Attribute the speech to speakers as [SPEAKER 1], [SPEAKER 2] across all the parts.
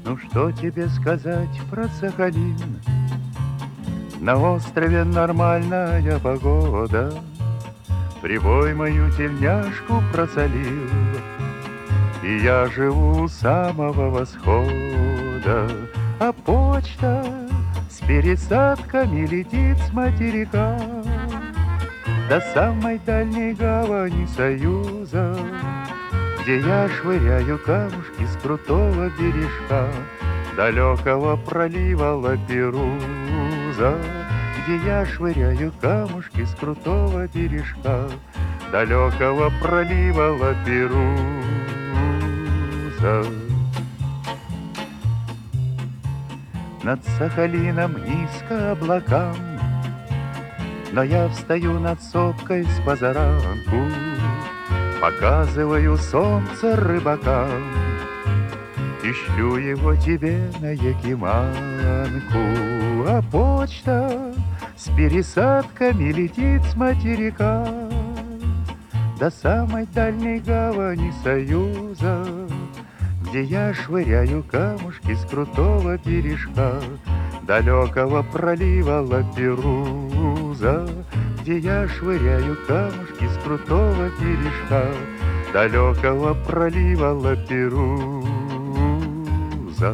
[SPEAKER 1] Ну что тебе сказать про Сахалин? На острове нормальная погода, прибой мою тельняшку просолил, и я живу у самого восхода. А почта с пересадками летит с материка до самой дальней гавани Союза, где я швыряю камушки с крутого бережка далекого пролива Лаперуза, где я швыряю камушки с крутого бережка далекого пролива Лаперуза. Над Сахалином низко облакам, но я встаю над сопкой с позаранку, показываю солнце рыбакам, ищу его тебе на Якиманку. А почта с пересадками летит с материка до самой дальней гавани Союза, где я швыряю камушки с крутого бережка далекого пролива Лаперуза, где я швыряю камушки с крутого бережка далекого пролива Лаперуза.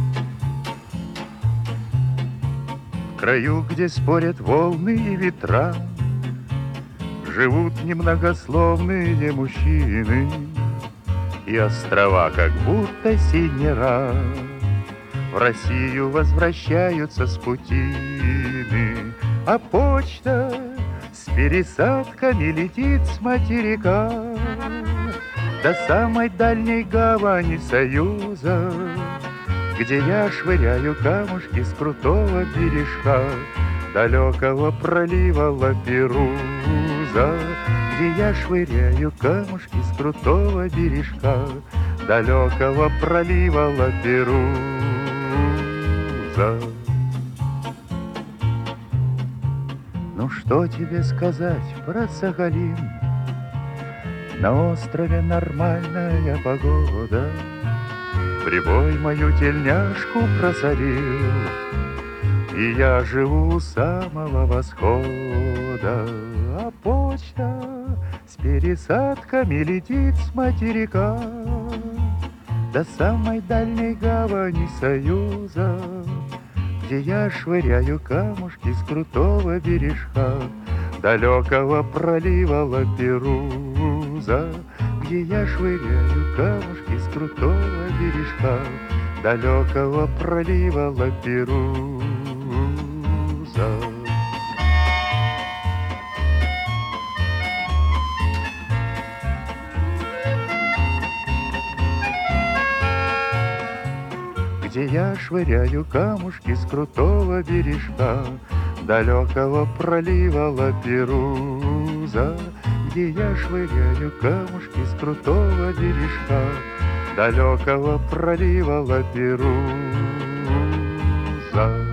[SPEAKER 1] В краю, где спорят волны и ветра, живут немногословные мужчины, и острова как будто синера в Россию возвращаются с путины. А почта с пересадками летит с материка до самой дальней гавани Союза, где я швыряю камушки с крутого бережка далекого пролива Лаперуза, где я швыряю камушки с крутого бережка далекого пролива Лаперуза. Ну что тебе сказать про Сахалин? На острове нормальная погода, прибой мою тельняшку просолил, и я живу у самого восхода. А почта с пересадками летит с материка до самой дальней гавани Союза, где я швыряю камушки с крутого бережка далекого пролива Лаперуза, где я швыряю камушки с крутого бережка далекого пролива Лаперуза. Где я швыряю камушки с крутого бережка далекого пролива Лаперуза, где я швыряю камушки с крутого бережка далекого пролива Лаперуза.